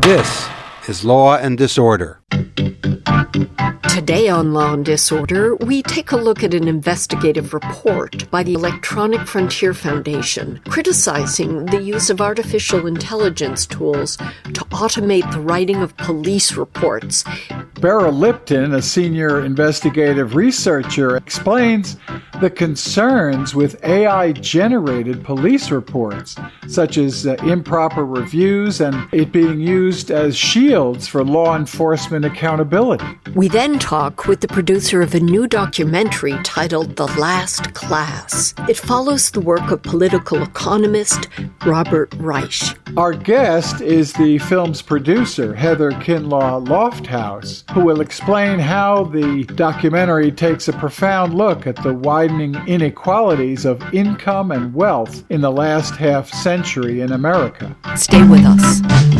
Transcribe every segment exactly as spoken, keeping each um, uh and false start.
This is Law and Disorder. Today on Law and Disorder, we take a look at an investigative report by the Electronic Frontier Foundation criticizing the use of artificial intelligence tools to automate the writing of police reports. Beryl Lipton, a senior investigative researcher, explains the concerns with A I-generated police reports, such as uh, improper reviews and it being used as shields for law enforcement accountability. We then talk with the producer of a new documentary titled The Last Class. It follows the work of political economist Robert Reich. Our guest is the film's producer, Heather Kinlaw Lofthouse, who will explain how the documentary takes a profound look at the widening inequalities of income and wealth in the last half century in America. Stay with us.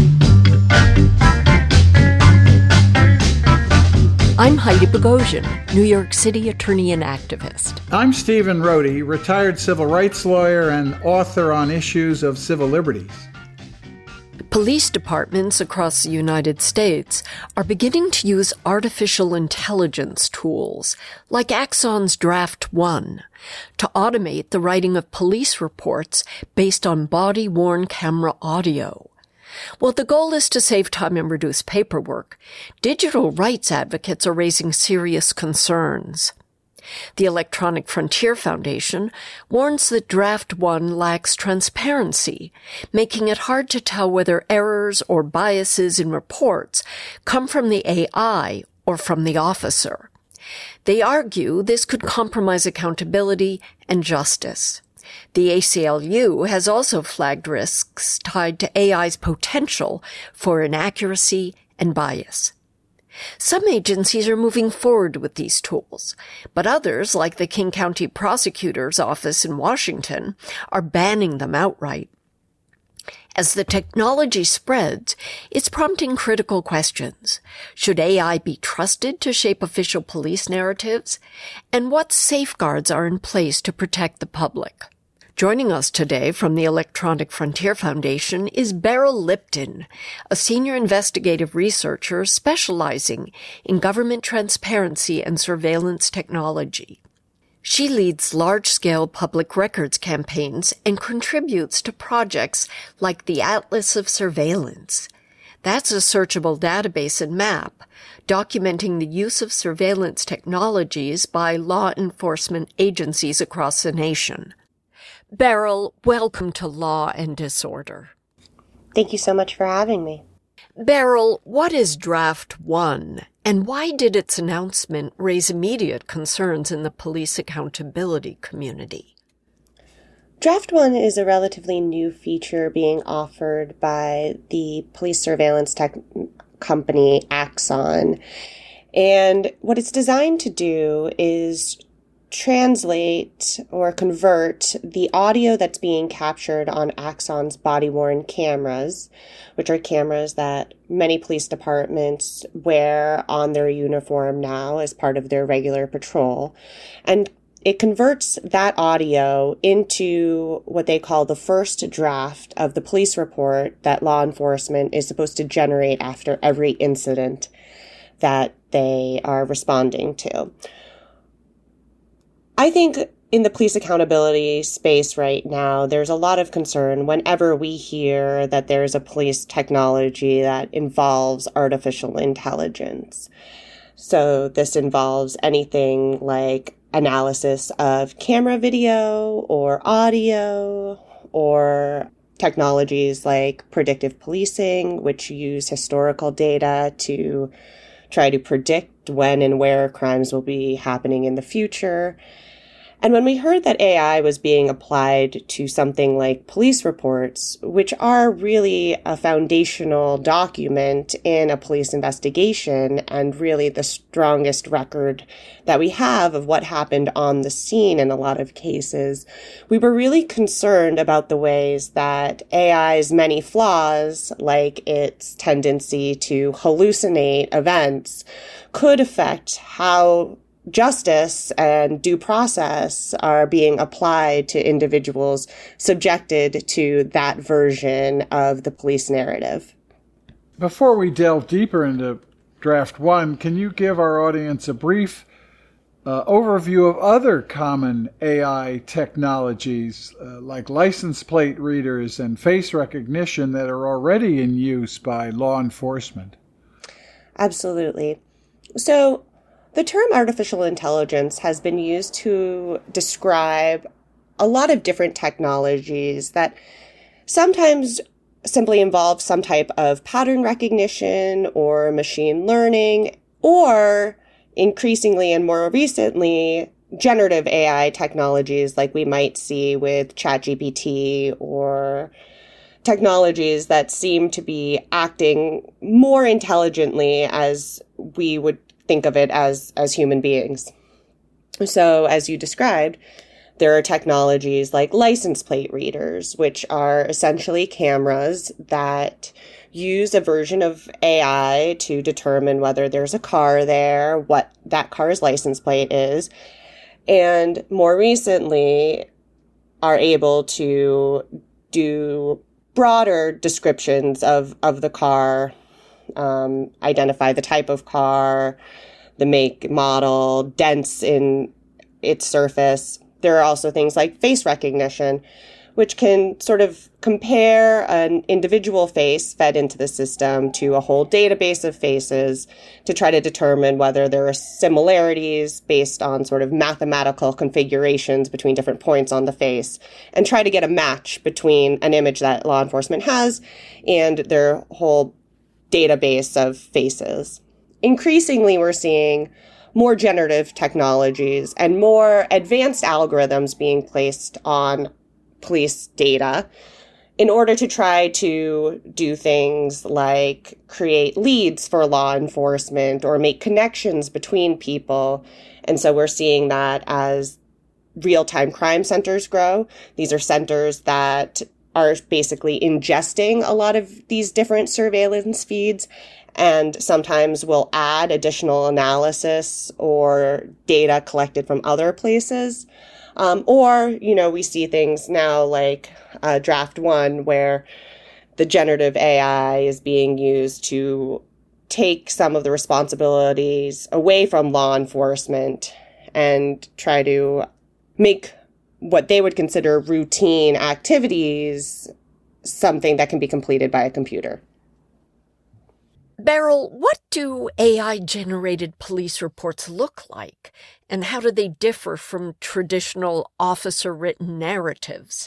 I'm Heidi Bogosian, New York City attorney and activist. I'm Stephen Rohde, retired civil rights lawyer and author on issues of civil liberties. Police departments across the United States are beginning to use artificial intelligence tools, like Axon's Draft One, to automate the writing of police reports based on body-worn camera audio. While the goal is to save time and reduce paperwork, digital rights advocates are raising serious concerns. The Electronic Frontier Foundation warns that Draft One lacks transparency, making it hard to tell whether errors or biases in reports come from the A I or from the officer. They argue this could compromise accountability and justice. The A C L U has also flagged risks tied to A I's potential for inaccuracy and bias. Some agencies are moving forward with these tools, but others, like the King County Prosecutor's Office in Washington, are banning them outright. As the technology spreads, it's prompting critical questions. Should A I be trusted to shape official police narratives? And what safeguards are in place to protect the public? Joining us today from the Electronic Frontier Foundation is Beryl Lipton, a senior investigative researcher specializing in government transparency and surveillance technology. She leads large-scale public records campaigns and contributes to projects like the Atlas of Surveillance. That's a searchable database and map documenting the use of surveillance technologies by law enforcement agencies across the nation. Beryl, welcome to Law and Disorder. Thank you so much for having me. Beryl, what is Draft One, and why did its announcement raise immediate concerns in the police accountability community? Draft One is a relatively new feature being offered by the police surveillance tech company Axon. And what it's designed to do is translate or convert the audio that's being captured on Axon's body-worn cameras, which are cameras that many police departments wear on their uniform now as part of their regular patrol. And it converts that audio into what they call the first draft of the police report that law enforcement is supposed to generate after every incident that they are responding to. I think in the police accountability space right now, there's a lot of concern whenever we hear that there's a police technology that involves artificial intelligence. So this involves anything like analysis of camera video or audio, or technologies like predictive policing, which use historical data to try to predict when and where crimes will be happening in the future. And when we heard that A I was being applied to something like police reports, which are really a foundational document in a police investigation and really the strongest record that we have of what happened on the scene in a lot of cases, we were really concerned about the ways that A I's many flaws, like its tendency to hallucinate events, could affect how justice and due process are being applied to individuals subjected to that version of the police narrative. Before we delve deeper into Draft One, can you give our audience a brief uh, overview of other common A I technologies uh, like license plate readers and face recognition that are already in use by law enforcement? Absolutely. So the term artificial intelligence has been used to describe a lot of different technologies that sometimes simply involve some type of pattern recognition or machine learning, or increasingly and more recently, generative A I technologies like we might see with ChatGPT, or technologies that seem to be acting more intelligently as we would think of it as, as human beings. So as you described, there are technologies like license plate readers, which are essentially cameras that use a version of A I to determine whether there's a car there, what that car's license plate is, and more recently are able to do broader descriptions of, of the car, um, identify the type of car, the make, model, dents in its surface. There are also things like face recognition, which can sort of compare an individual face fed into the system to a whole database of faces to try to determine whether there are similarities based on sort of mathematical configurations between different points on the face, and try to get a match between an image that law enforcement has and their whole database of faces. Increasingly, we're seeing more generative technologies and more advanced algorithms being placed on police data in order to try to do things like create leads for law enforcement or make connections between people. And so we're seeing that as real-time crime centers grow. These are centers that are basically ingesting a lot of these different surveillance feeds, and sometimes will add additional analysis or data collected from other places. Um, or, you know, we see things now like uh, Draft One, where the generative A I is being used to take some of the responsibilities away from law enforcement and try to make what they would consider routine activities something that can be completed by a computer. Beryl, what do A I-generated police reports look like, and how do they differ from traditional officer-written narratives?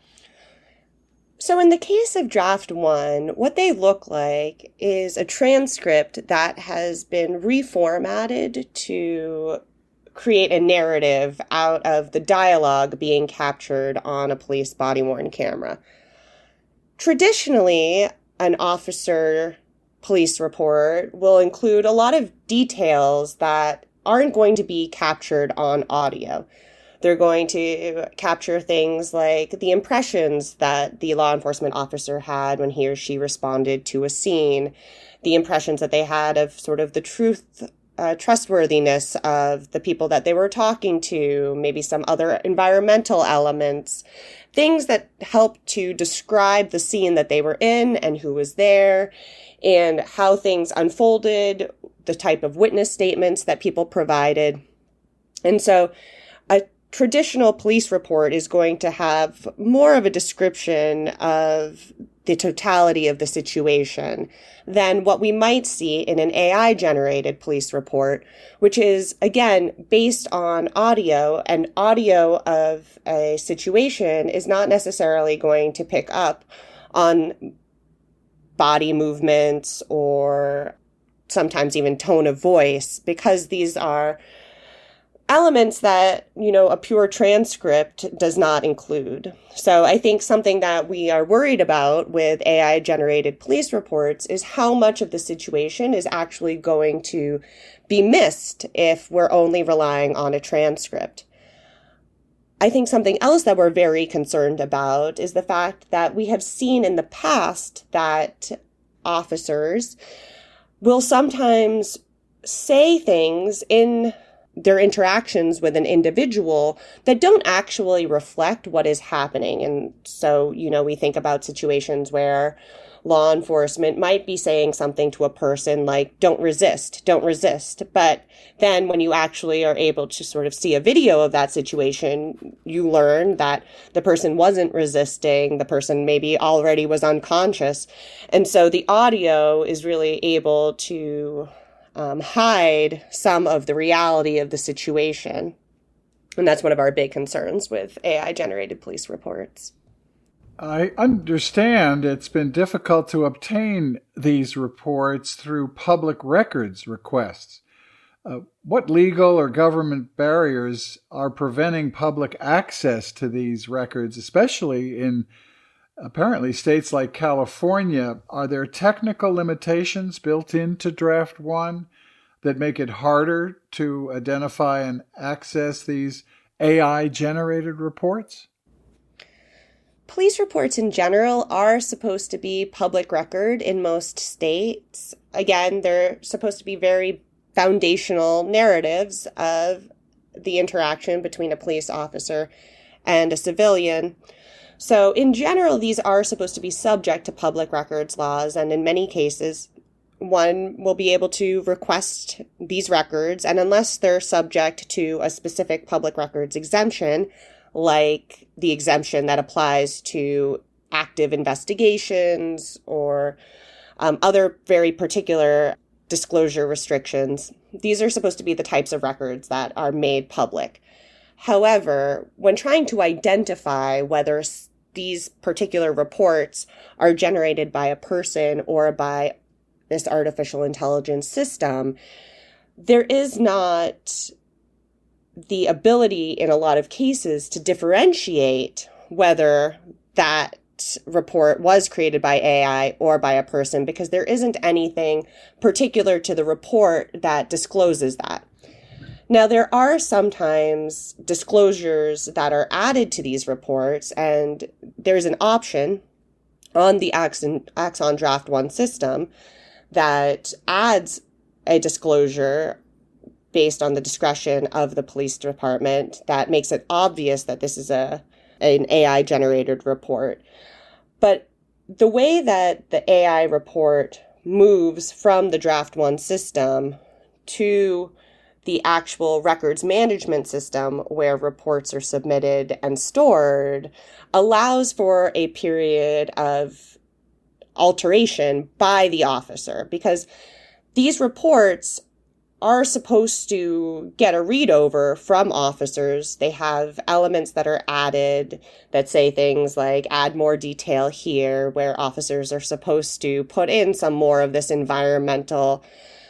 So in the case of Draft One, what they look like is a transcript that has been reformatted to create a narrative out of the dialogue being captured on a police body-worn camera. Traditionally, an officer police report will include a lot of details that aren't going to be captured on audio. They're going to capture things like the impressions that the law enforcement officer had when he or she responded to a scene, the impressions that they had of sort of the truth, uh, trustworthiness of the people that they were talking to, maybe some other environmental elements, things that help to describe the scene that they were in and who was there, and how things unfolded, the type of witness statements that people provided. And so a traditional police report is going to have more of a description of the totality of the situation than what we might see in an A I-generated police report, which is, again, based on audio, and audio of a situation is not necessarily going to pick up on body movements or sometimes even tone of voice, because these are elements that, you know, a pure transcript does not include. So I think something that we are worried about with A I-generated police reports is how much of the situation is actually going to be missed if we're only relying on a transcript. I think something else that we're very concerned about is the fact that we have seen in the past that officers will sometimes say things in their interactions with an individual that don't actually reflect what is happening. And so, you know, we think about situations where law enforcement might be saying something to a person like, don't resist, don't resist. But then when you actually are able to sort of see a video of that situation, you learn that the person wasn't resisting, the person maybe already was unconscious. And so the audio is really able to um, hide some of the reality of the situation. And that's one of our big concerns with A I-generated police reports. I understand it's been difficult to obtain these reports through public records requests. Uh, what legal or government barriers are preventing public access to these records, especially in apparently states like California? Are there technical limitations built into Draft One that make it harder to identify and access these A I-generated reports? Police reports in general are supposed to be public record in most states. Again, they're supposed to be very foundational narratives of the interaction between a police officer and a civilian. So in general, these are supposed to be subject to public records laws, and in many cases, one will be able to request these records, and unless they're subject to a specific public records exemption, like the exemption that applies to active investigations or um, other very particular disclosure restrictions, these are supposed to be the types of records that are made public. However, when trying to identify whether these particular reports are generated by a person or by this artificial intelligence system, there is not the ability in a lot of cases to differentiate whether that report was created by A I or by a person, because there isn't anything particular to the report that discloses that. Now, there are sometimes disclosures that are added to these reports, and there's an option on the Axon, Axon Draft One system that adds a disclosure based on the discretion of the police department that makes it obvious that this is a an A I-generated report. But the way that the A I report moves from the Draft One system to the actual records management system where reports are submitted and stored allows for a period of alteration by the officer, because these reports are supposed to get a read over from officers. They have elements that are added that say things like add more detail here, where officers are supposed to put in some more of this environmental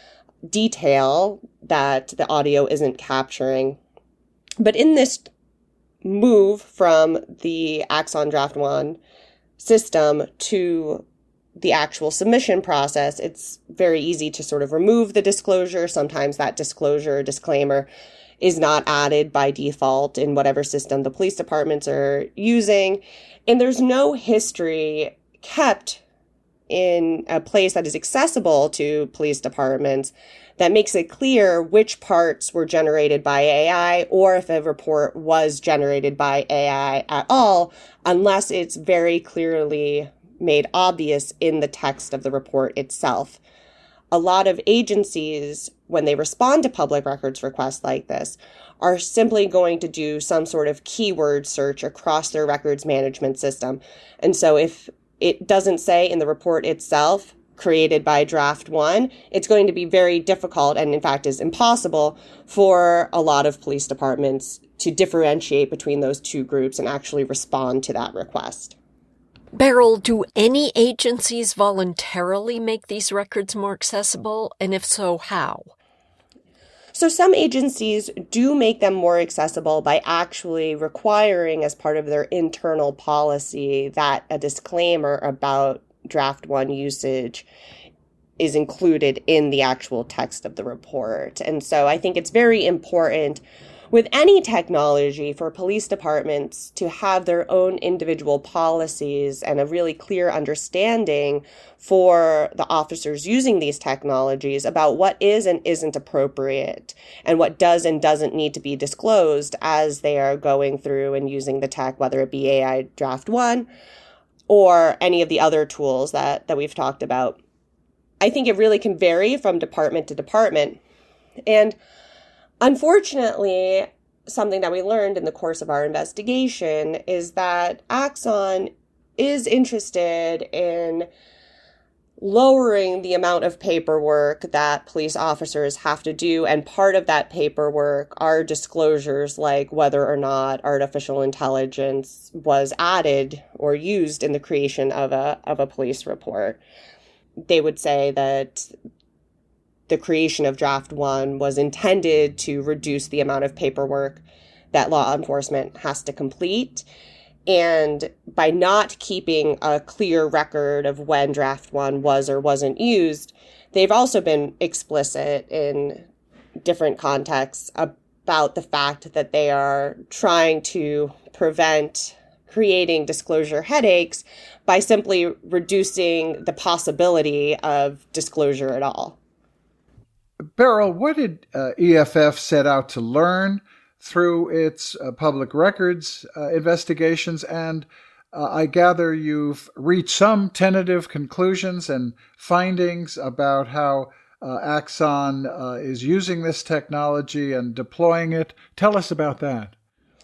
detail that the audio isn't capturing. But in this move from the Axon Draft One system to the actual submission process, it's very easy to sort of remove the disclosure. Sometimes that disclosure disclaimer is not added by default in whatever system the police departments are using. And there's no history kept in a place that is accessible to police departments that makes it clear which parts were generated by A I, or if a report was generated by A I at all, unless it's very clearly made obvious in the text of the report itself. A lot of agencies, when they respond to public records requests like this, are simply going to do some sort of keyword search across their records management system. And so if it doesn't say in the report itself, created by Draft One, it's going to be very difficult, and in fact is impossible, for a lot of police departments to differentiate between those two groups and actually respond to that request. Beryl, do any agencies voluntarily make these records more accessible? And if so, how? So some agencies do make them more accessible by actually requiring, as part of their internal policy, that a disclaimer about Draft One usage is included in the actual text of the report. And so I think it's very important with any technology for police departments to have their own individual policies and a really clear understanding for the officers using these technologies about what is and isn't appropriate and what does and doesn't need to be disclosed as they are going through and using the tech, whether it be A I Draft One or any of the other tools that, that we've talked about. I think it really can vary from department to department. And unfortunately, something that we learned in the course of our investigation is that Axon is interested in lowering the amount of paperwork that police officers have to do. And part of that paperwork are disclosures like whether or not artificial intelligence was added or used in the creation of a, of a police report. They would say that the creation of Draft One was intended to reduce the amount of paperwork that law enforcement has to complete. And by not keeping a clear record of when Draft One was or wasn't used, they've also been explicit in different contexts about the fact that they are trying to prevent creating disclosure headaches by simply reducing the possibility of disclosure at all. Beryl, what did uh, E F F set out to learn through its uh, public records uh, investigations? And uh, I gather you've reached some tentative conclusions and findings about how uh, Axon uh, is using this technology and deploying it. Tell us about that.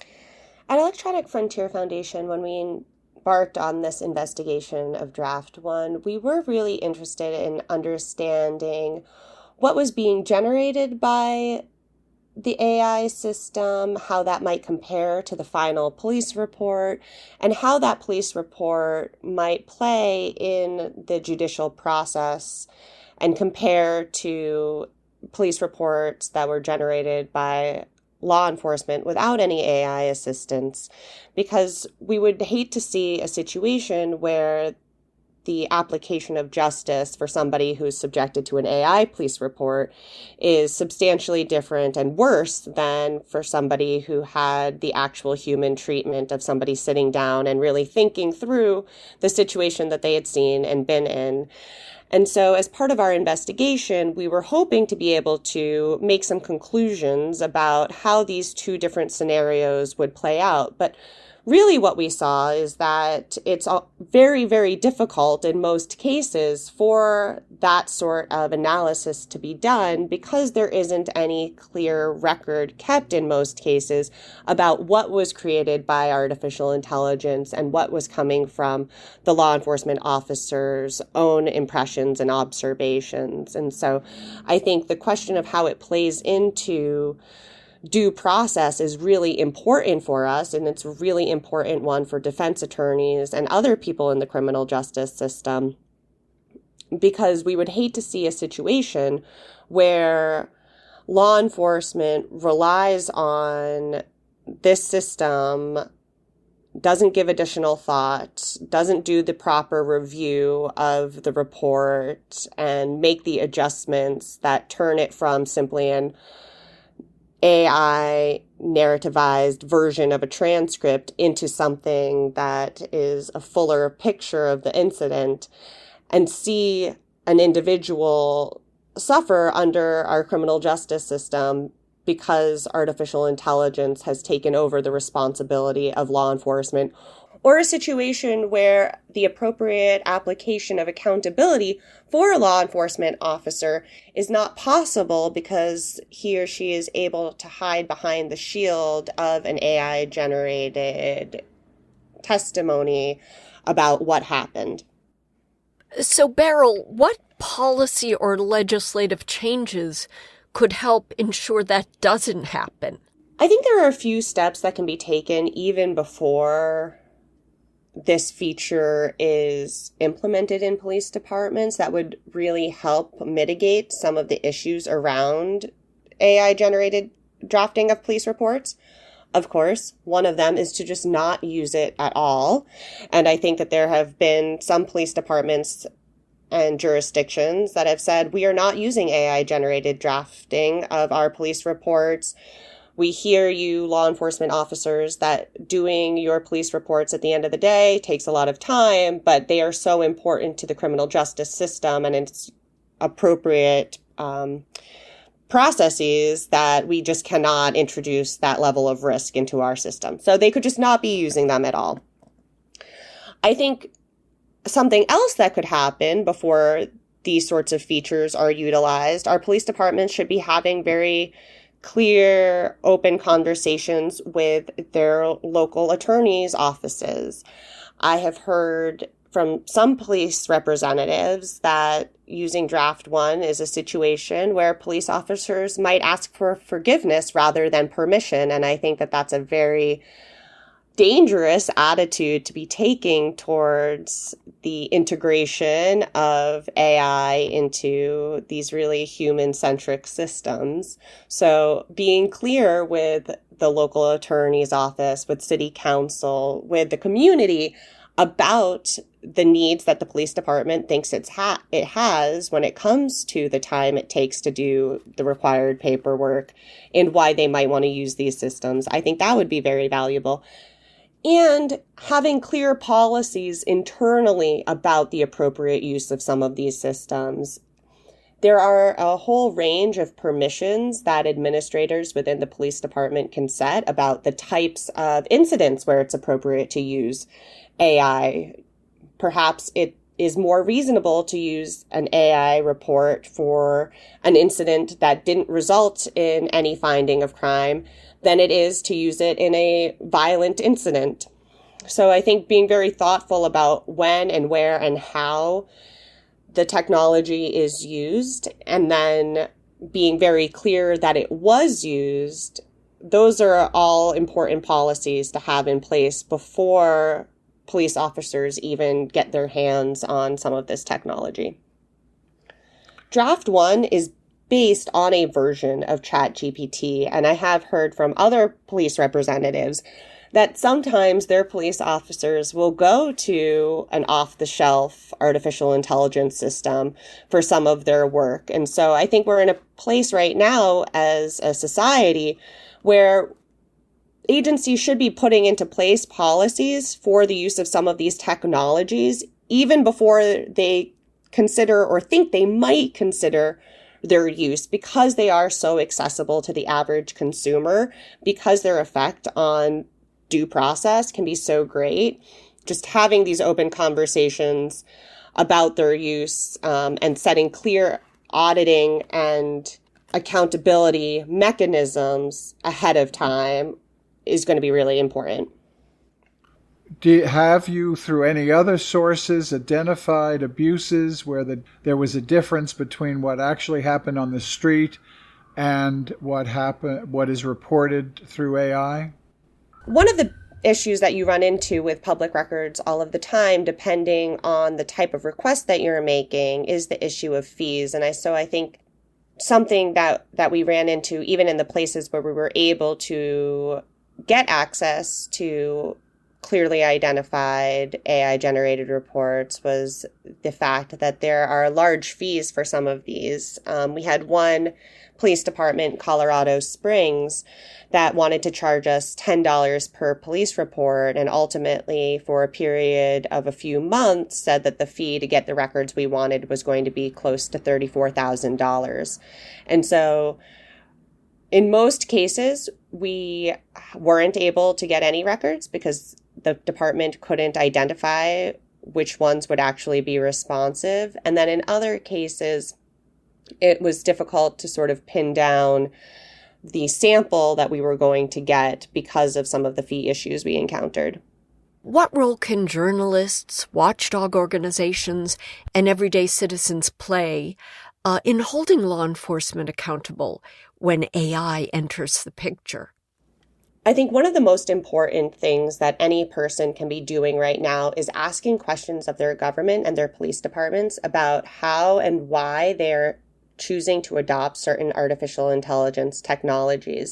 At Electronic Frontier Foundation, when we embarked on this investigation of Draft One, we were really interested in understanding what was being generated by the A I system, how that might compare to the final police report, and how that police report might play in the judicial process and compare to police reports that were generated by law enforcement without any A I assistance, because we would hate to see a situation where the application of justice for somebody who's subjected to an A I police report is substantially different and worse than for somebody who had the actual human treatment of somebody sitting down and really thinking through the situation that they had seen and been in. And so as part of our investigation, we were hoping to be able to make some conclusions about how these two different scenarios would play out. But really what we saw is that it's very, very difficult in most cases for that sort of analysis to be done because there isn't any clear record kept in most cases about what was created by artificial intelligence and what was coming from the law enforcement officer's own impressions and observations. And so I think the question of how it plays into due process is really important for us, and it's a really important one for defense attorneys and other people in the criminal justice system, because we would hate to see a situation where law enforcement relies on this system, doesn't give additional thought, doesn't do the proper review of the report, and make the adjustments that turn it from simply an A I narrativized version of a transcript into something that is a fuller picture of the incident, and see an individual suffer under our criminal justice system because artificial intelligence has taken over the responsibility of law enforcement, or a situation where the appropriate application of accountability for a law enforcement officer is not possible because he or she is able to hide behind the shield of an A I-generated testimony about what happened. So, Beryl, what policy or legislative changes could help ensure that doesn't happen? I think there are a few steps that can be taken even before this feature is implemented in police departments that would really help mitigate some of the issues around A I-generated drafting of police reports. Of course, one of them is to just not use it at all. And I think that there have been some police departments and jurisdictions that have said, we are not using A I-generated drafting of our police reports. We hear you, law enforcement officers, that doing your police reports at the end of the day takes a lot of time, but they are so important to the criminal justice system and its appropriate um, processes that we just cannot introduce that level of risk into our system. So they could just not be using them at all. I think something else that could happen before these sorts of features are utilized, our police departments should be having very clear, open conversations with their local attorneys' offices. I have heard from some police representatives that using Draft One is a situation where police officers might ask for forgiveness rather than permission. And I think that that's a very dangerous attitude to be taking towards the integration of A I into these really human-centric systems. So being clear with the local attorney's office, with city council, with the community about the needs that the police department thinks it's ha- it has when it comes to the time it takes to do the required paperwork and why they might want to use these systems. I think that would be very valuable. And having clear policies internally about the appropriate use of some of these systems. There are a whole range of permissions that administrators within the police department can set about the types of incidents where it's appropriate to use A I. Perhaps it is more reasonable to use an A I report for an incident that didn't result in any finding of crime than it is to use it in a violent incident. So I think being very thoughtful about when and where and how the technology is used, and then being very clear that it was used, those are all important policies to have in place before police officers even get their hands on some of this technology. Draft One is based on a version of ChatGPT, and I have heard from other police representatives that sometimes their police officers will go to an off-the-shelf artificial intelligence system for some of their work. And so I think we're in a place right now as a society where agencies should be putting into place policies for the use of some of these technologies, even before they consider or think they might consider their use, because they are so accessible to the average consumer, because their effect on due process can be so great. Just having these open conversations about their use um, and setting clear auditing and accountability mechanisms ahead of time is going to be really important. Do you, have you, through any other sources, identified abuses where the, there was a difference between what actually happened on the street and what happened, what is reported through A I? One of the issues that you run into with public records all of the time, depending on the type of request that you're making, is the issue of fees. And I so I think something that, that we ran into, even in the places where we were able to get access to clearly identified A I-generated reports, was the fact that there are large fees for some of these. Um, we had one police department, Colorado Springs, that wanted to charge us ten dollars per police report, and ultimately, for a period of a few months, said that the fee to get the records we wanted was going to be close to thirty-four thousand dollars. And so in most cases, we weren't able to get any records because the department couldn't identify which ones would actually be responsive. And then in other cases, it was difficult to sort of pin down the sample that we were going to get because of some of the fee issues we encountered. What role can journalists, watchdog organizations, and everyday citizens play uh, in holding law enforcement accountable when A I enters the picture? I think one of the most important things that any person can be doing right now is asking questions of their government and their police departments about how and why they're choosing to adopt certain artificial intelligence technologies.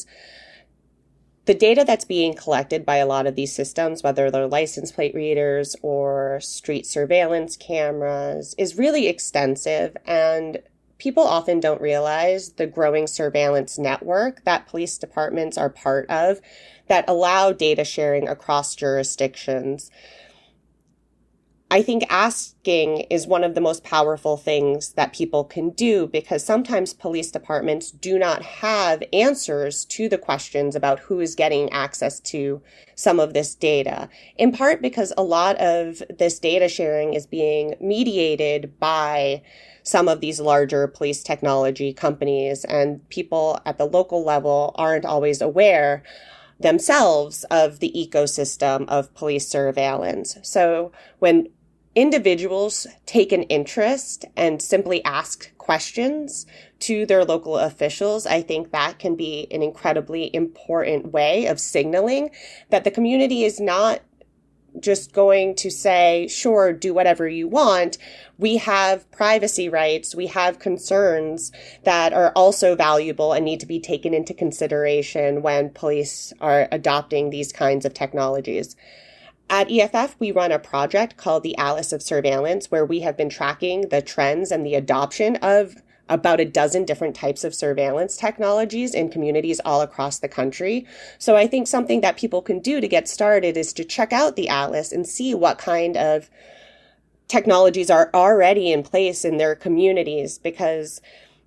The data that's being collected by a lot of these systems, whether they're license plate readers or street surveillance cameras, is really extensive, and people often don't realize the growing surveillance network that police departments are part of that allow data sharing across jurisdictions. I think asking is one of the most powerful things that people can do, because sometimes police departments do not have answers to the questions about who is getting access to some of this data, in part because a lot of this data sharing is being mediated by some of these larger police technology companies, and people at the local level aren't always aware themselves of the ecosystem of police surveillance. So when individuals take an interest and simply ask questions to their local officials, I think that can be an incredibly important way of signaling that the community is not just going to say, sure, do whatever you want. We have privacy rights. We have concerns that are also valuable and need to be taken into consideration when police are adopting these kinds of technologies. At E F F, we run a project called the Atlas of Surveillance, where we have been tracking the trends and the adoption of about a dozen different types of surveillance technologies in communities all across the country. So I think something that people can do to get started is to check out the Atlas and see what kind of technologies are already in place in their communities, because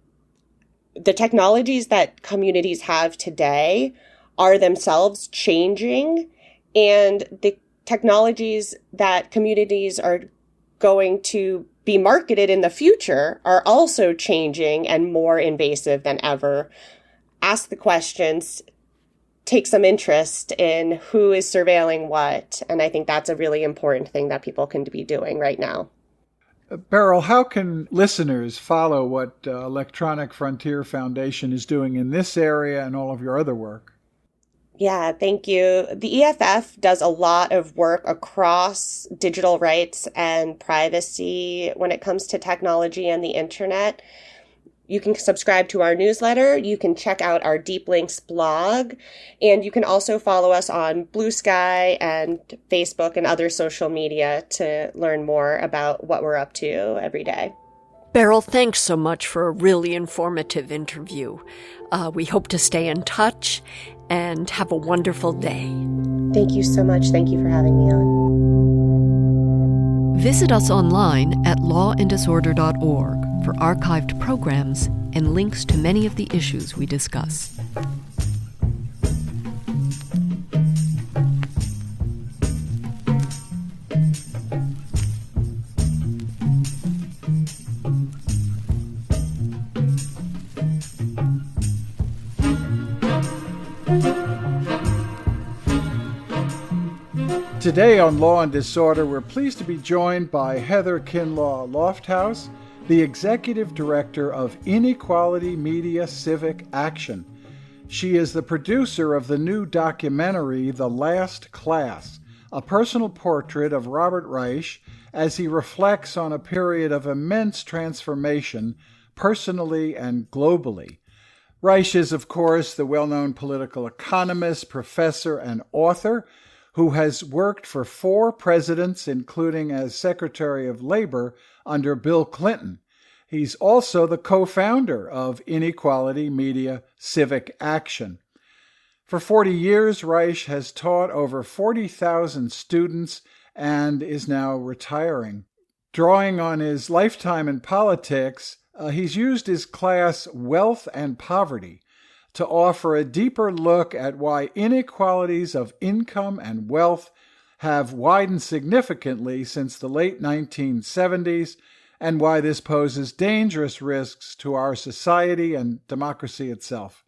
the technologies that communities have today are themselves changing, and the technologies that communities are going to be marketed in the future are also changing and more invasive than ever. Ask the questions, take some interest in who is surveilling what, and I think that's a really important thing that people can be doing right now. Beryl, how can listeners follow what uh, Electronic Frontier Foundation is doing in this area and all of your other work? Yeah, thank you. The E F F does a lot of work across digital rights and privacy when it comes to technology and the internet. You can subscribe to our newsletter. You can check out our Deep Links blog. And you can also follow us on Blue Sky and Facebook and other social media to learn more about what we're up to every day. Beryl, thanks so much for a really informative interview. Uh, we hope to stay in touch and have a wonderful day. Thank you so much. Thank you for having me on. Visit us online at law and disorder dot org for archived programs and links to many of the issues we discuss. Today on Law and Disorder, we're pleased to be joined by Heather Kinlaw Lofthouse, the Executive Director of Inequality Media Civic Action. She is the producer of the new documentary, The Last Class, a personal portrait of Robert Reich as he reflects on a period of immense transformation, personally and globally. Reich is, of course, the well-known political economist, professor, and author who has worked for four presidents, including as Secretary of Labor under Bill Clinton. He's also the co-founder of Inequality Media Civic Action. For forty years, Reich has taught over forty thousand students and is now retiring. Drawing on his lifetime in politics, uh, he's used his class, Wealth and Poverty, to offer a deeper look at why inequalities of income and wealth have widened significantly since the late nineteen seventies, and why this poses dangerous risks to our society and democracy itself.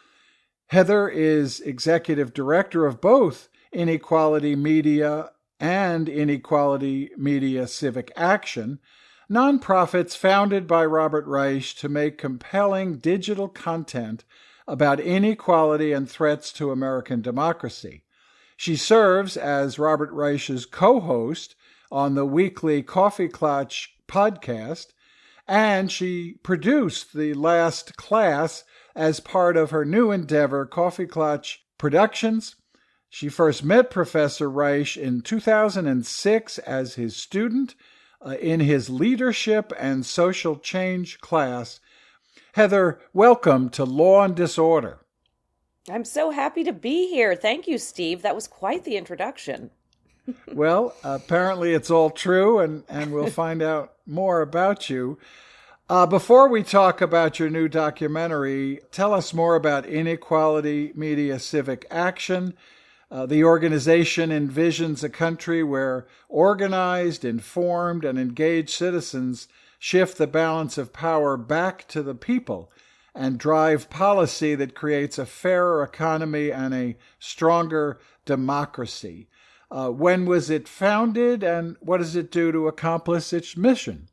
Heather is executive director of both Inequality Media and Inequality Media Civic Action, nonprofits founded by Robert Reich to make compelling digital content about inequality and threats to American democracy. She serves as Robert Reich's co-host on the weekly Coffee Klatch podcast, and she produced The Last Class as part of her new endeavor, Coffee Klatch Productions. She first met Professor Reich in two thousand six as his student uh, in his Leadership and Social Change class. Heather, welcome to Law and Disorder. I'm so happy to be here. Thank you, Steve. That was quite the introduction. Well, apparently it's all true, and, and we'll find out more about you. Uh, before we talk about your new documentary, tell us more about Inequality Media Civic Action. Uh, the organization envisions a country where organized, informed, and engaged citizens shift the balance of power back to the people and drive policy that creates a fairer economy and a stronger democracy. Uh, when was it founded, and what does it do to accomplish its mission?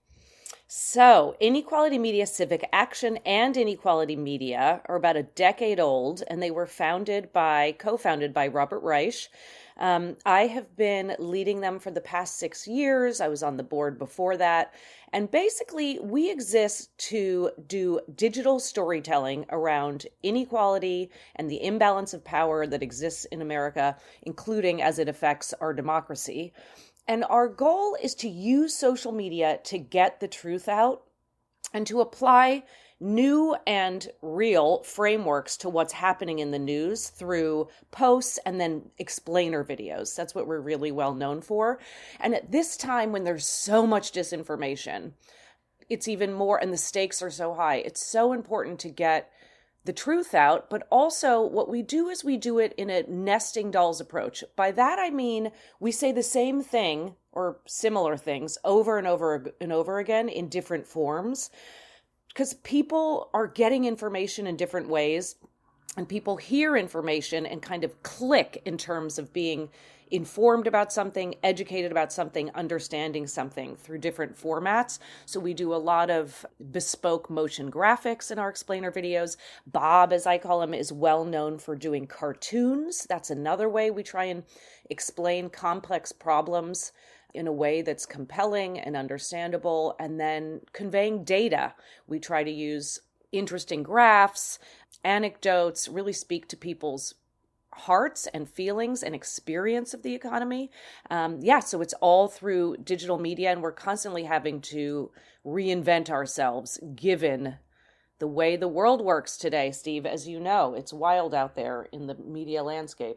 So, Inequality Media Civic Action and Inequality Media are about a decade old, and they were founded by, co-founded by Robert Reich. Um, I have been leading them for the past six years. I was on the board before that. And basically, we exist to do digital storytelling around inequality and the imbalance of power that exists in America, including as it affects our democracy. And our goal is to use social media to get the truth out and to apply new and real frameworks to what's happening in the news through posts and then explainer videos. That's what we're really well known for. And at this time when there's so much disinformation, it's even more, and the stakes are so high, it's so important to get the truth out, but also what we do is we do it in a nesting dolls approach. By that, I mean, we say the same thing or similar things over and over and over again in different forms, because people are getting information in different ways, and people hear information and kind of click in terms of being informed about something, educated about something, understanding something through different formats. So we do a lot of bespoke motion graphics in our explainer videos. Bob, as I call him, is well known for doing cartoons. That's another way we try and explain complex problems in a way that's compelling and understandable, and then conveying data. We try to use interesting graphs, anecdotes, really speak to people's hearts and feelings and experience of the economy. Um, yeah, so it's all through digital media, and we're constantly having to reinvent ourselves given the way the world works today, Steve. As you know, it's wild out there in the media landscape.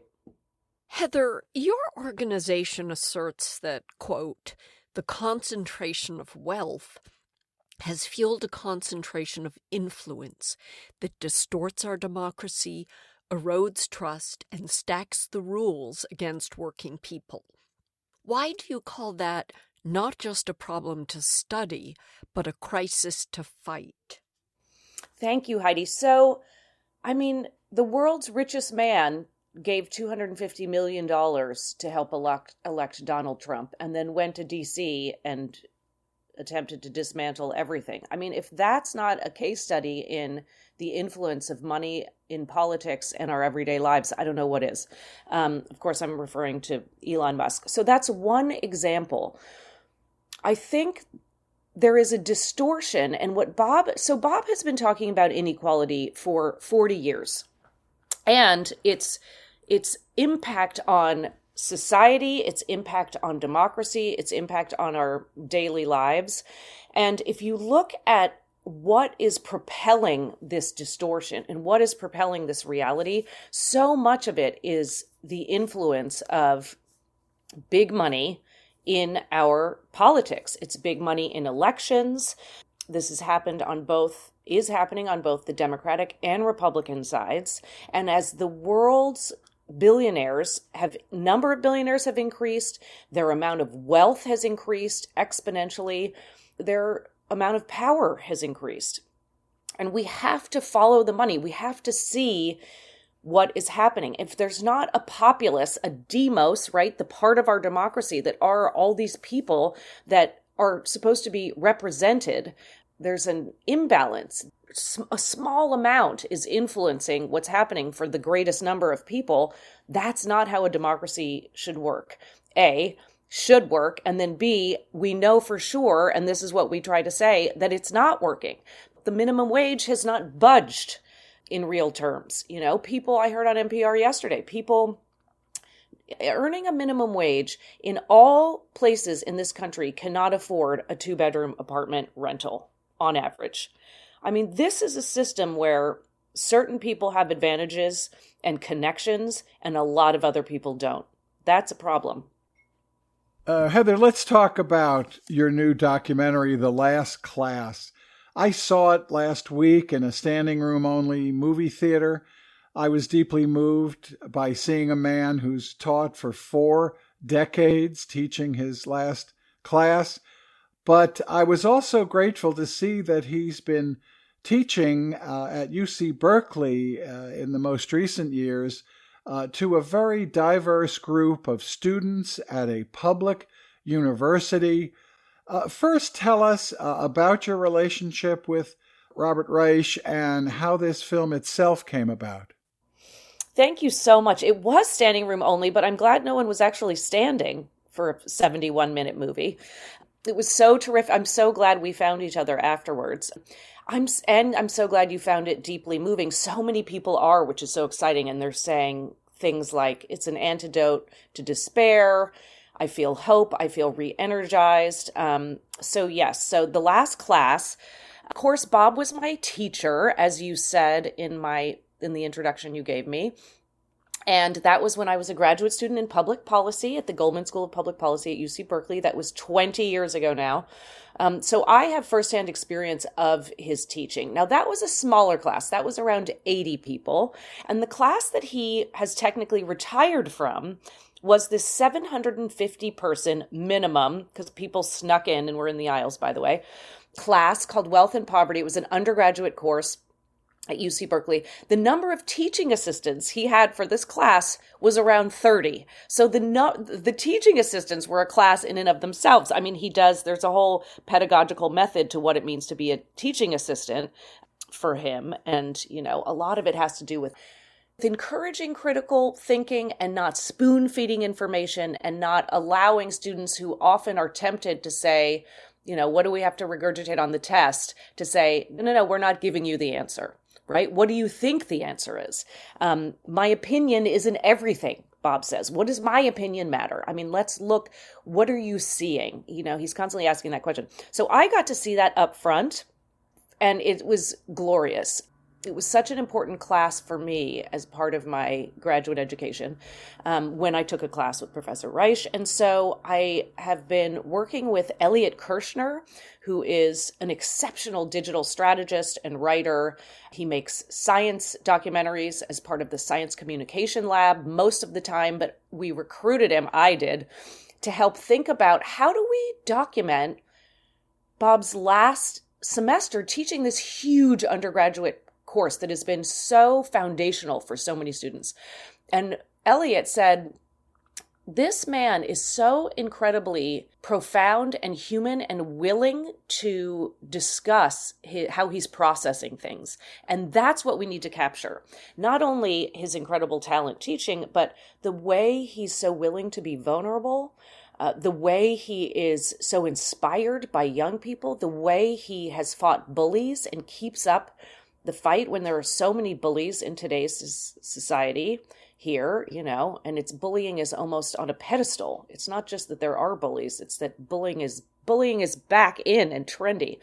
Heather, your organization asserts that, quote, the concentration of wealth has fueled a concentration of influence that distorts our democracy, erodes trust, and stacks the rules against working people. Why do you call that not just a problem to study, but a crisis to fight? Thank you, Heidi. So, I mean, the world's richest man gave two hundred fifty million dollars to help elect, elect Donald Trump, and then went to D C and attempted to dismantle everything. I mean, if that's not a case study in the influence of money in politics and our everyday lives, I don't know what is. Um, of course, I'm referring to Elon Musk. So that's one example. I think there is a distortion, and what Bob, so Bob has been talking about inequality for forty years, and its its impact on society, its impact on democracy, its impact on our daily lives. And if you look at what is propelling this distortion and what is propelling this reality, so much of it is the influence of big money in our politics. It's big money in elections. This has happened on both, is happening on both the Democratic and Republican sides. And as the world's billionaires have, number of billionaires have increased, their amount of wealth has increased exponentially, their amount of power has increased. And we have to follow the money. We have to see what is happening. If there's not a populace, a demos, right, the part of our democracy that are all these people that are supposed to be represented, there's an imbalance. A small amount is influencing what's happening for the greatest number of people. That's not how a democracy should work. A, should work, and then B, we know for sure, and this is what we try to say, that it's not working. The minimum wage has not budged in real terms. You know, people, I heard on N P R yesterday, people earning a minimum wage in all places in this country cannot afford a two-bedroom apartment rental on average. I mean, this is a system where certain people have advantages and connections and a lot of other people don't. That's a problem. Uh, Heather, let's talk about your new documentary, The Last Class. I saw it last week in a standing room only movie theater. I was deeply moved by seeing a man who's taught for four decades, teaching his last class. But I was also grateful to see that he's been teaching uh, at U C Berkeley uh, in the most recent years uh, to a very diverse group of students at a public university. Uh, first, tell us uh, about your relationship with Robert Reich and how this film itself came about. Thank you so much. It was standing room only, but I'm glad no one was actually standing for a seventy-one minute movie. It was so terrific. I'm so glad we found each other afterwards. I'm and I'm so glad you found it deeply moving. So many people are, which is so exciting. And they're saying things like, it's an antidote to despair. I feel hope. I feel re-energized. Um, so yes, so The Last Class, of course, Bob was my teacher, as you said in my in the introduction you gave me. And that was when I was a graduate student in public policy at the Goldman School of Public Policy at U C Berkeley. That was twenty years ago now. Um, so I have firsthand experience of his teaching. Now, that was a smaller class. That was around eighty people. And the class that he has technically retired from was this seven hundred fifty person minimum, because people snuck in and were in the aisles, by the way, class called Wealth and Poverty. It was an undergraduate course at U C Berkeley. The number of teaching assistants he had for this class was around thirty. So the no, the teaching assistants were a class in and of themselves. I mean, he does, there's a whole pedagogical method to what it means to be a teaching assistant for him. And, you know, a lot of it has to do with encouraging critical thinking and not spoon feeding information and not allowing students who often are tempted to say, you know, what do we have to regurgitate on the test, to say, no, no, no, we're not giving you the answer. Right? What do you think the answer is? Um, my opinion isn't everything, Bob says. What does my opinion matter? I mean, let's look, what are you seeing? You know, he's constantly asking that question. So I got to see that up front, and it was glorious. It was such an important class for me as part of my graduate education um, when I took a class with Professor Reich. And so I have been working with Elliot Kirshner, who is an exceptional digital strategist and writer. He makes science documentaries as part of the Science Communication Lab most of the time, but we recruited him, I did, to help think about how do we document Bob's last semester teaching this huge undergraduate course that has been so foundational for so many students. And Elliot said, this man is so incredibly profound and human and willing to discuss his, how he's processing things. And that's what we need to capture. Not only his incredible talent teaching, but the way he's so willing to be vulnerable, uh, the way he is so inspired by young people, the way he has fought bullies and keeps up the fight when there are so many bullies in today's society here, you know, and it's bullying is almost on a pedestal. It's not just that there are bullies, it's that bullying is bullying is back in and trendy.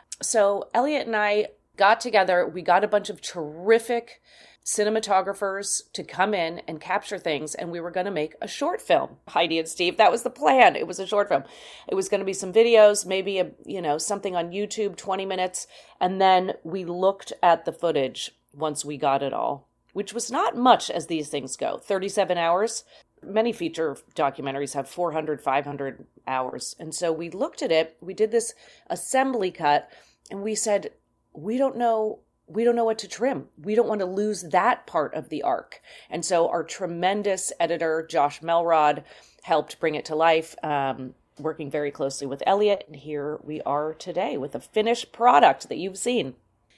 So Elliot and I got together, we got a bunch of terrific cinematographers to come in and capture things, and we were going to make a short film. Heidi and Steve, that was the plan. It was a short film. It was going to be some videos, maybe a, you know, something on YouTube, twenty minutes, and then we looked at the footage once we got it all, which was not much as these things go. thirty-seven hours. Many feature documentaries have four hundred, five hundred hours. And so we looked at it, we did this assembly cut, and we said, we don't know We don't know what to trim. We don't want to lose that part of the arc. And so our tremendous editor, Josh Melrod, helped bring it to life, um, working very closely with Elliot. And here we are today with a finished product that you've seen.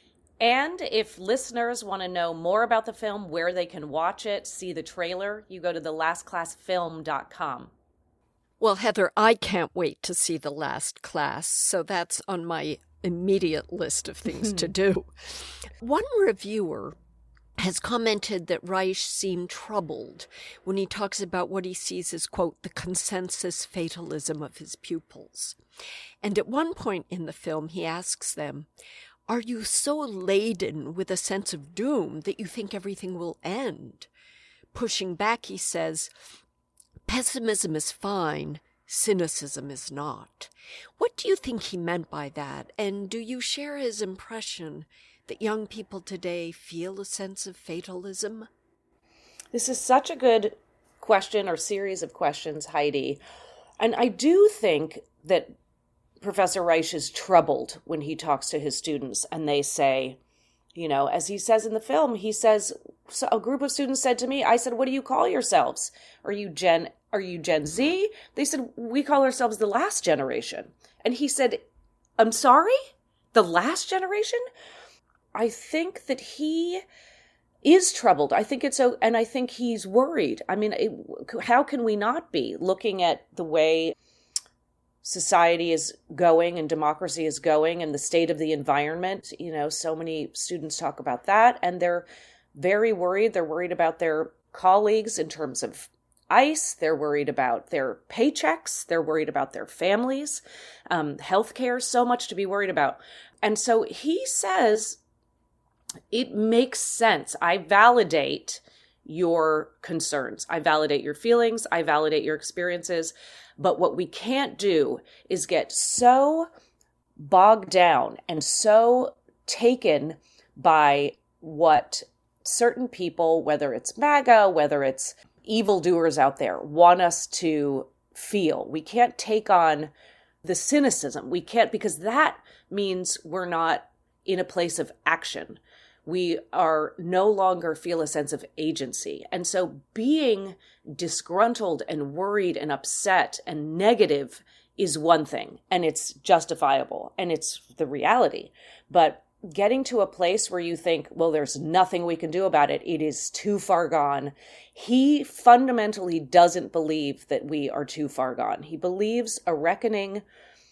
And if listeners want to know more about the film, where they can watch it, see the trailer, you go to the last class film dot com. Well, Heather, I can't wait to see The Last Class, so that's on my immediate list of things to do. One reviewer has commented that Reich seemed troubled when he talks about what he sees as, quote, the consensus fatalism of his pupils. And at one point in the film, he asks them, are you so laden with a sense of doom that you think everything will end? Pushing back, he says, pessimism is fine. cynicism is not. What do you think he meant by that? And do you share his impression that young people today feel a sense of fatalism? This is such a good question or series of questions, Heidi. And I do think that Professor Reich is troubled when he talks to his students and they say, you know, as he says in the film, he says, so a group of students said to me, I said, what do you call yourselves? Are you Gen, are you Gen Z? They said, we call ourselves the last generation. And he said, I'm sorry? The last generation? I think that he is troubled. I think it's so, and I think he's worried. I mean, it, how can we not be looking at the way society is going and democracy is going and the state of the environment? You know, so many students talk about that and they're very worried. They're worried about their colleagues in terms of ICE. They're worried about their paychecks. They're worried about their families. Um, healthcare, so much to be worried about. And so he says, it makes sense. I validate your concerns. I validate your feelings. I validate your experiences. But what we can't do is get so bogged down and so taken by what certain people, whether it's MAGA, whether it's evildoers out there, want us to feel. We can't take on the cynicism. We can't, because that means we're not in a place of action. We are no longer feel a sense of agency. And so being disgruntled and worried and upset and negative is one thing, and it's justifiable, and it's the reality. But getting to a place where you think, well, there's nothing we can do about it, it is too far gone. He fundamentally doesn't believe that we are too far gone. He believes a reckoning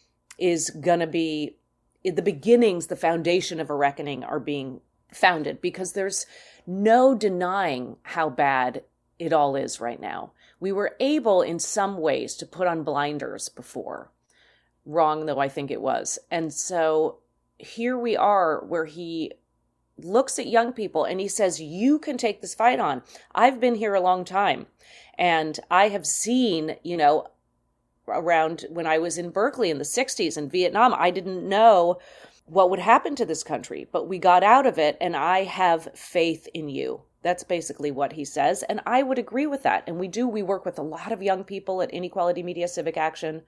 is going to be, the beginnings, the foundation of a reckoning are being founded, because there's no denying how bad it all is right now. We were able in some ways to put on blinders before, wrong though I think it was. And so here we are where he looks at young people and he says, you can take this fight on. I've been here a long time and I have seen, you know, around when I was in Berkeley in the sixties and Vietnam, I didn't know what would happen to this country, but we got out of it and I have faith in you. That's basically what he says. And I would agree with that. And we do, we work with a lot of young people at Inequality Media Civic Action.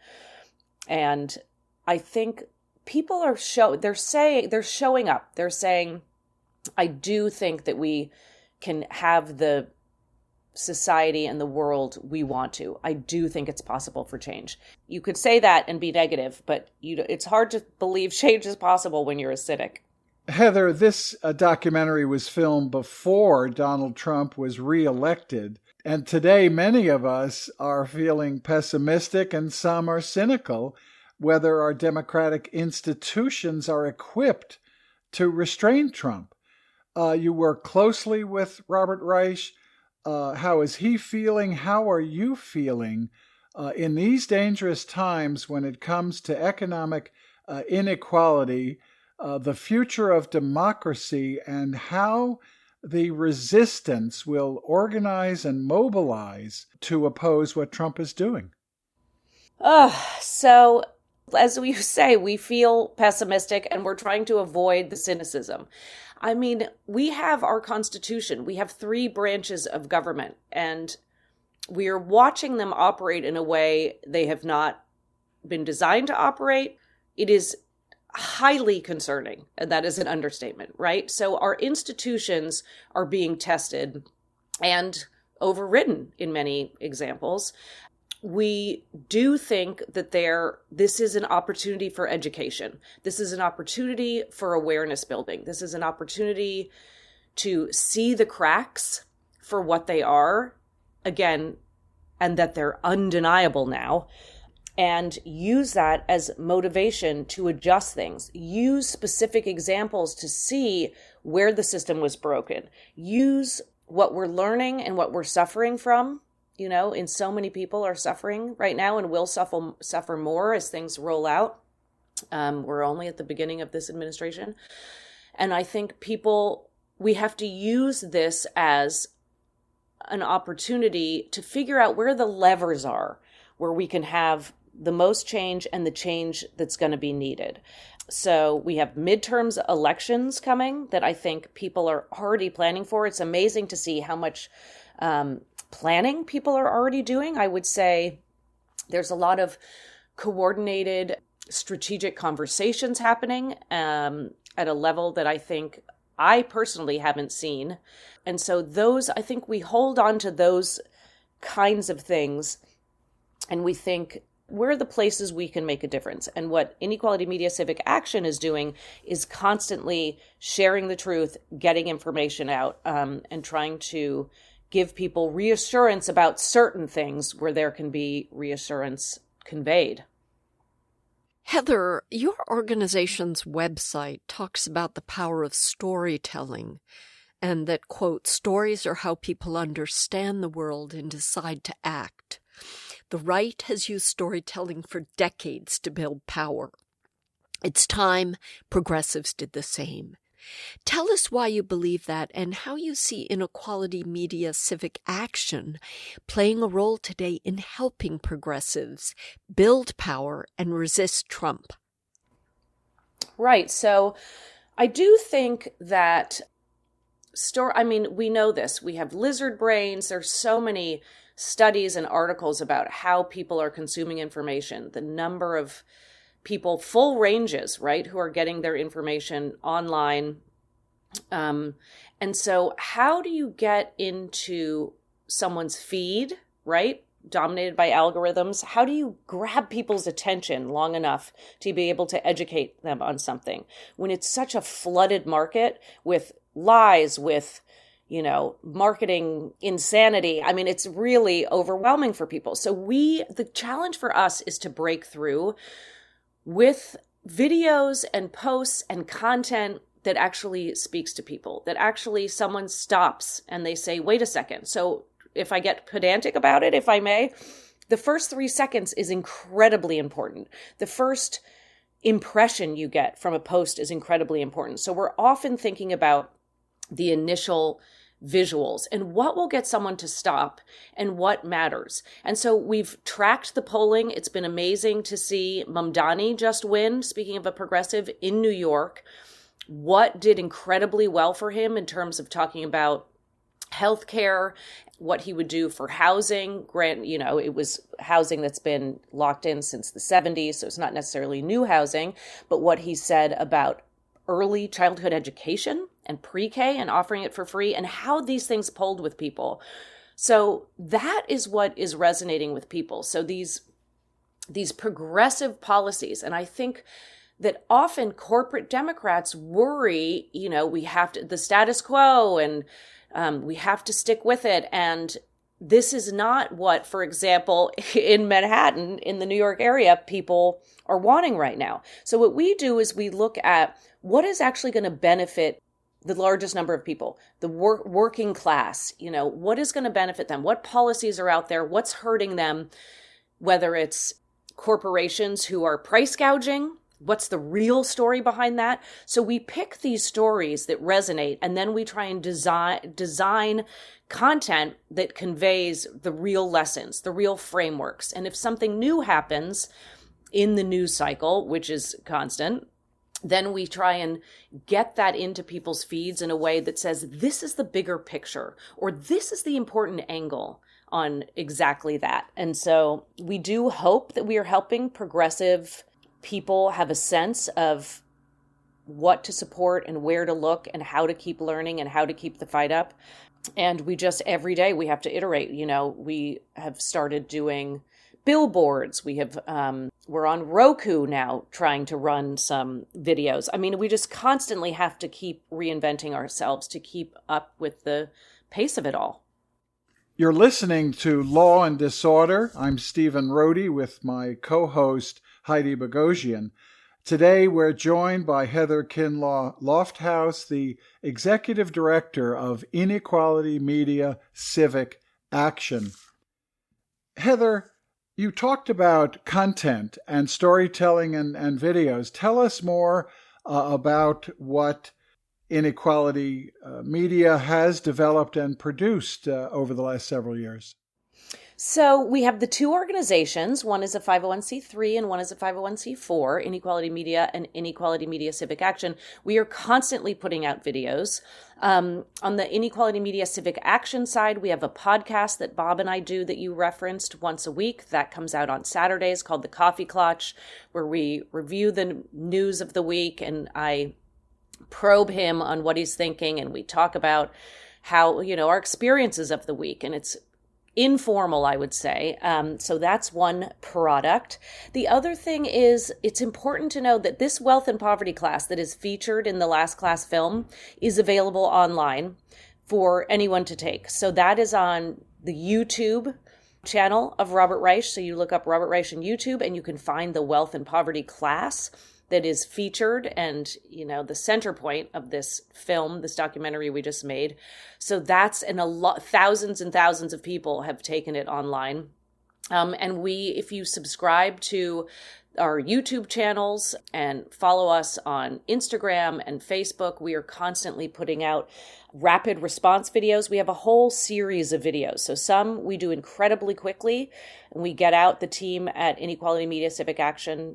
And I think people are show, they're saying, they're showing up. They're saying, I do think that we can have the society and the world we want to. I do think it's possible for change. You could say that and be negative, but you, it's hard to believe change is possible when you're a cynic. Heather, this uh, documentary was filmed before Donald Trump was reelected. And today, many of us are feeling pessimistic and some are cynical whether our democratic institutions are equipped to restrain Trump. Uh, you work closely with Robert Reich. Uh, how is he feeling? How are you feeling uh, in these dangerous times when it comes to economic uh, inequality, uh, the future of democracy, and how the resistance will organize and mobilize to oppose what Trump is doing? Uh, so, as we say, we feel pessimistic and we're trying to avoid the cynicism. I mean, we have our Constitution. We have three branches of government, and we are watching them operate in a way they have not been designed to operate. It is highly concerning, and that is an understatement, right? So our institutions are being tested and overridden in many examples. We do think that there, this is an opportunity for education. This is an opportunity for awareness building. This is an opportunity to see the cracks for what they are, again, and that they're undeniable now, and use that as motivation to adjust things. Use specific examples to see where the system was broken. Use what we're learning and what we're suffering from. You know, and so many people are suffering right now and will suffer suffer more as things roll out. Um, we're only at the beginning of this administration. And I think people, we have to use this as an opportunity to figure out where the levers are, where we can have the most change and the change that's going to be needed. So we have midterms elections coming that I think people are already planning for. It's amazing to see how much um, planning people are already doing. I would say there's a lot of coordinated strategic conversations happening um, at a level that I think I personally haven't seen. And so those, I think we hold on to those kinds of things and we think, where are the places we can make a difference? And what Inequality Media Civic Action is doing is constantly sharing the truth, getting information out, um, and trying to give people reassurance about certain things where there can be reassurance conveyed. Heather, your organization's website talks about the power of storytelling and that, quote, stories are how people understand the world and decide to act. The right has used storytelling for decades to build power. It's time progressives did the same. Tell us why you believe that and how you see Inequality Media Civic Action playing a role today in helping progressives build power and resist Trump. Right. So I do think that story, I mean, we know this. We have lizard brains. There's so many studies and articles about how people are consuming information, the number of people, full ranges, right, who are getting their information online. Um, and so how do you get into someone's feed, right, dominated by algorithms? How do you grab people's attention long enough to be able to educate them on something when it's such a flooded market with lies, with you know, marketing insanity? I mean, it's really overwhelming for people. So we, the challenge for us is to break through with videos and posts and content that actually speaks to people, that actually someone stops and they say, wait a second. So if I get pedantic about it, if I may, the first three seconds is incredibly important. The first impression you get from a post is incredibly important. So we're often thinking about the initial visuals and what will get someone to stop and what matters. And so we've tracked the polling. It's been amazing to see Mamdani just win, speaking of a progressive, in New York. What did incredibly well for him in terms of talking about healthcare, what he would do for housing. Grant, you know, it was housing that's been locked in since the seventies, so it's not necessarily new housing, but what he said about early childhood education and pre-K and offering it for free and how these things polled with people. So that is what is resonating with people. So these, these progressive policies, and I think that often corporate Democrats worry, you know, we have to, the status quo and um, we have to stick with it. And this is not what, for example, in Manhattan, in the New York area, people are wanting right now. So what we do is we look at what is actually going to benefit the largest number of people, the work, working class, you know, what is going to benefit them? What policies are out there? What's hurting them? Whether it's corporations who are price gouging, what's the real story behind that? So we pick these stories that resonate, and then we try and design design content that conveys the real lessons, the real frameworks. And if something new happens in the news cycle, which is constant, then we try and get that into people's feeds in a way that says, this is the bigger picture, or this is the important angle on exactly that. And so we do hope that we are helping progressive people have a sense of what to support and where to look and how to keep learning and how to keep the fight up. And we just, every day we have to iterate. You know, we have started doing billboards. We have, um, we're on Roku now trying to run some videos. I mean, we just constantly have to keep reinventing ourselves to keep up with the pace of it all. You're listening to Law and Disorder. I'm Stephen Rohde with my co-host Heidi Bogosian. Today we're joined by Heather Kinlaw Lofthouse, the Executive Director of Inequality Media Civic Action. Heather, you talked about content and storytelling and, and videos. Tell us more uh, about what Inequality uh, Media has developed and produced uh, over the last several years. So we have the two organizations. One is a five oh one c three and one is a five oh one c four, Inequality Media and Inequality Media Civic Action. We are constantly putting out videos. Um, on the Inequality Media Civic Action side, we have a podcast that Bob and I do that you referenced once a week. That comes out on Saturdays called The Coffee Clutch, where we review the news of the week and I probe him on what he's thinking and we talk about how, you know, our experiences of the week. And it's informal, I would say. Um, so that's one product. The other thing is it's important to know that this wealth and poverty class that is featured in the Last Class film is available online for anyone to take. So that is on the YouTube channel of Robert Reich. So you look up Robert Reich on YouTube and you can find the wealth and poverty class that is featured and, you know, the center point of this film, this documentary we just made. So that's, and a lot, thousands and thousands of people have taken it online. Um, and we, if you subscribe to our YouTube channels and follow us on Instagram and Facebook, we are constantly putting out rapid response videos. We have a whole series of videos. So some we do incredibly quickly, and we get out. The team at Inequality Media Civic Action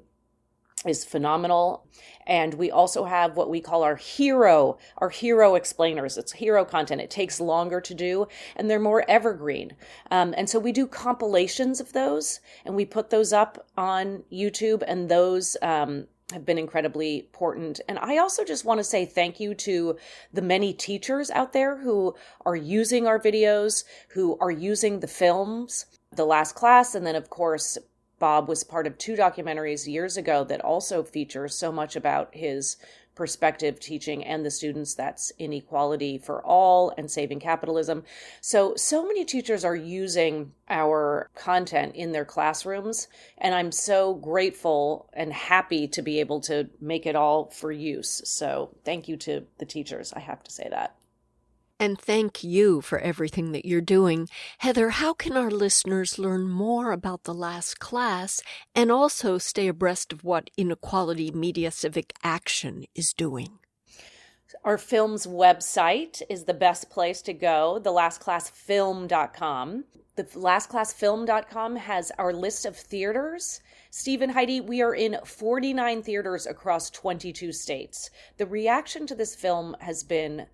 is phenomenal. And we also have what we call our hero, our hero explainers. It's hero content. It takes longer to do, and they're more evergreen. Um, and so we do compilations of those, and we put those up on YouTube, and those um, have been incredibly important. And I also just want to say thank you to the many teachers out there who are using our videos, who are using the films, The Last Class, and then, of course, Bob was part of two documentaries years ago that also feature so much about his perspective teaching and the students. That's Inequality for All and Saving Capitalism. So, so many teachers are using our content in their classrooms, and I'm so grateful and happy to be able to make it all for use. So thank you to the teachers. I have to say that. And thank you for everything that you're doing. Heather, how can our listeners learn more about The Last Class and also stay abreast of what Inequality Media Civic Action is doing? Our film's website is the best place to go, the last class film dot com. The last class film dot com has our list of theaters. Steve and Heidi, we are in forty-nine theaters across twenty-two states. The reaction to this film has been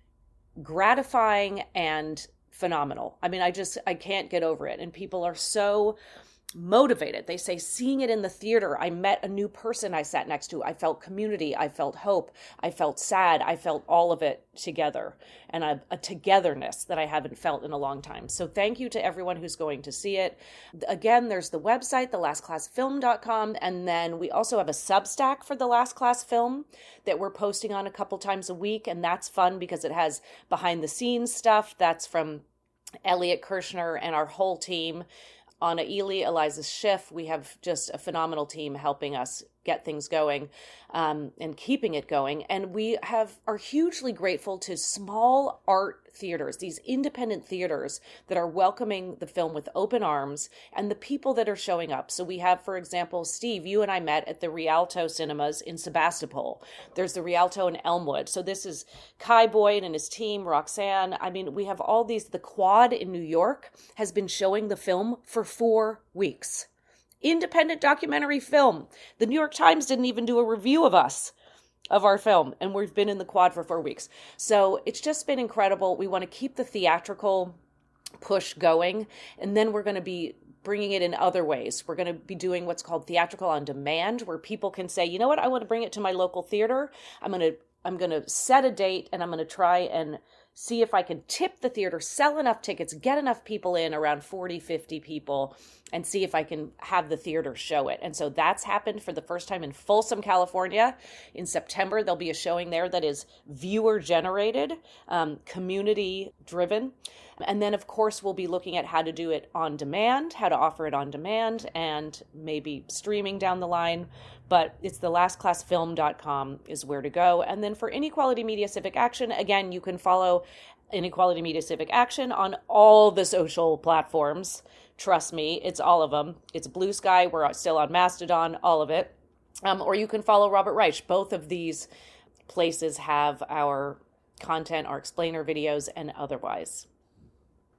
gratifying and phenomenal. I mean, I just, I can't get over it. And people are so motivated. They say, seeing it in the theater, I met a new person I sat next to. I felt community. I felt hope. I felt sad. I felt all of it together, and a, a togetherness that I haven't felt in a long time. So thank you to everyone who's going to see it. Again, there's the website, the last class film dot com. And then we also have a Substack for The Last Class Film that we're posting on a couple times a week. And that's fun because it has behind the scenes stuff. That's from Elliot Kirshner and our whole team. Anna Ely, Eliza Schiff, we have just a phenomenal team helping us get things going um, and keeping it going. And we have are hugely grateful to small art theaters, these independent theaters that are welcoming the film with open arms, and the people that are showing up. So we have, for example, Steve, you and I met at the Rialto Cinemas in Sebastopol. There's the Rialto in Elmwood. So this is Kai Boyd and his team, Roxanne. I mean, we have all these. The Quad in New York has been showing the film for four weeks. Independent documentary film. The New York Times didn't even do a review of us, of our film, and we've been in the Quad for four weeks. So it's just been incredible. We want to keep the theatrical push going, and then we're going to be bringing it in other ways. We're going to be doing what's called theatrical on demand, where people can say, you know what, I want to bring it to my local theater. I'm going to I'm going to set a date, and I'm going to try and see if I can tip the theater, sell enough tickets, get enough people in, around forty, fifty people, and see if I can have the theater show it. And so that's happened for the first time in Folsom, California. In September, there'll be a showing there that is viewer-generated, um, community-driven. And then, of course, we'll be looking at how to do it on demand, how to offer it on demand, and maybe streaming down the line. But it's the last class film dot com is where to go. And then for Inequality Media Civic Action, again, you can follow Inequality Media Civic Action on all the social platforms. Trust me, it's all of them. It's Blue Sky. We're still on Mastodon, all of it. Um, or you can follow Robert Reich. Both of these places have our content, our explainer videos, and otherwise.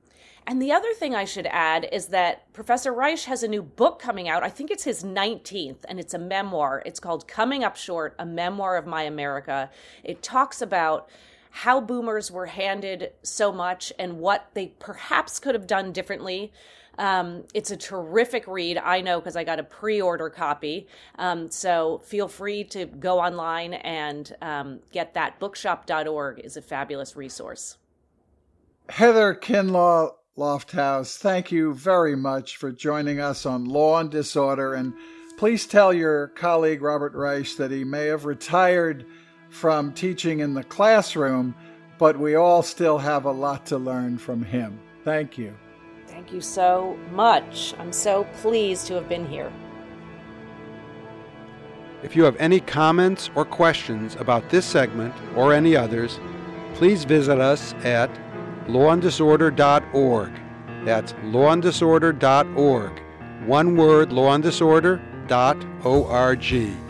And the other thing I should add is that Professor Reich has a new book coming out. I think it's his nineteenth, and it's a memoir. It's called Coming Up Short, A Memoir of My America. It talks about how boomers were handed so much and what they perhaps could have done differently. Um, it's a terrific read. I know because I got a pre-order copy. Um, so feel free to go online and um, get that. bookshop dot org is a fabulous resource. Heather Kinlaw Lofthouse, thank you very much for joining us on Law and Disorder. And please tell your colleague Robert Reich that he may have retired from teaching in the classroom, but we all still have a lot to learn from him. Thank you. Thank you so much. I'm so pleased to have been here. If you have any comments or questions about this segment or any others, please visit us at law and disorder dot org. That's law and disorder dot org. One word, law and disorder dot org.